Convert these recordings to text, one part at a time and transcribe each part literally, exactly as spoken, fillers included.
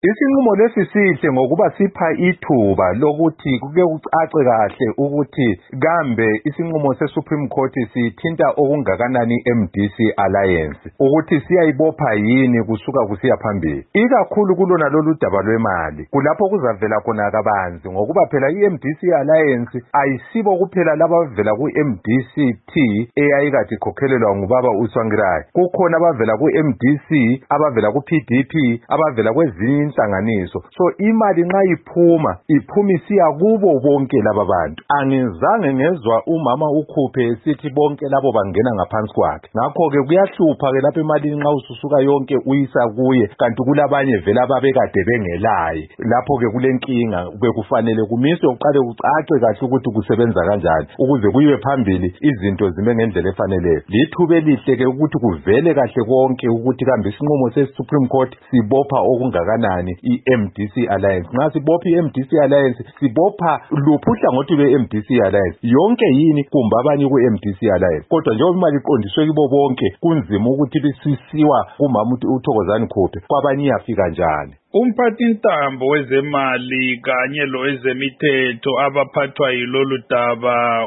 Isinqumo lesi sihle ngokuba sipha ithuba lokuthi kuke kucace kahle ukuthi kambe isinqumo seSupreme Court sithinta okungakanani i-M D C Alliance ukuthi siyayibopha yini kusuka kusiya phambili ikakhulu kulona lolu daba lwemali kulapho kuzavela khona kabanzi ngokuba phela i-M D C Alliance ayisibo kuphela laba bavela ku-M D C T eyayikade ikhokhelelwa ngubaba uSwangirayo kukhona abavela ku-M D C abavela ku-P D P abavela kwezinye inhlanganiso so imali nxa iphuma iphuma isiya kubo bonke laba bantu angizange ngezwa umama ukhuphe esithi bonke labo bangena ngaphansi kwakhe ngakho ke kuyahlupha ke lapha imali nxa ususuka yonke uyisa kuye kanti kulabanye vela babekade bengelaye lapho ke kulenkinga bekufanele kumiswe uqale ucace kahle ukuthi kusebenza kanjani ukuze kuyiwe phambili izinto zime ngendlela efaneleyo lithuba elihle ke ukuthi kuvele kahle konke ukuthi kambe isinqumo seSupreme Court sibopha okungakanani i-M D C Alliance nxa sibopha i-M D C Alliance sibopha luphi uhlangothi lwe-M D C Alliance yonke yini kumbe abanye ku-M D C Alliance kodwa njengoba imali iqondiswe kibo bonke kunzima ukuthi bisisiwa kumama uThokozani Khuphe kwabanye iyafika njani. Umphathintambo wezemali kanye lowezemithetho abaphathwa yilolu daba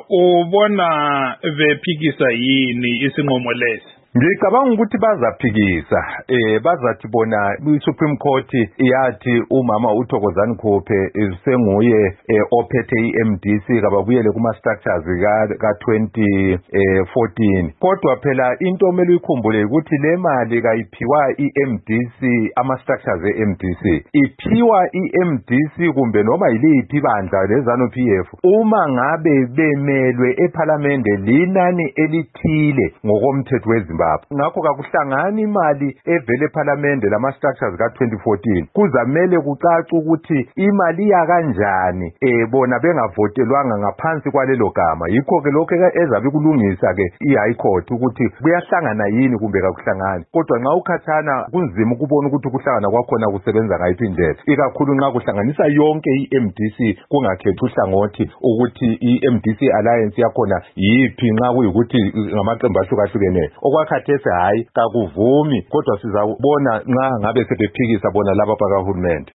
ubona bephikisa yini isinqumo lesi? Ngicabanga ukuthi bazaphikisa eh bazathi bona iSupreme Court iyathi umama uThokozani Khuphe isenguye ophethe i-M D C kababuyele kuma structures ka twenty fourteen kodwa phela into omele uyikhumbule ukuthi le mali kayiphiwa i-M D C ama structures e-M D C iphiwa i-M D C kumbe noma yiliphi ibandla lezanu P F uma ngabe bemelwe eParliament linani elithile ngokomthetho weZimbabwe ngakho kakuhlangana imali evele eParliament lama structures ka twenty fourteen kuzamele kucaca ukuthi imali ya kanjani eh bona bengavotelwanga ngaphansi kwalelo gama yikho ke lokho ezabe kulungisa ke iHigh Court ukuthi kuyahlangana yini kumbe kakuhlangani kodwa nxa ukhathana kunzima ukubona ukuthi kuhlangana kwakhona kusebenza ngayiphi indlela ikakhulu nxa kuhlanganisa yonke i-M D C kungakhethi uhlangothi ukuthi i-M D C Alliance yakhona yiphi nxa kuyikuthi ngamaqembu ahlukahlukeneyo okwakhathesi hayi kakuvumi kodwa sizabona nxa ngabe sebephikisa bona laba bakahulumende.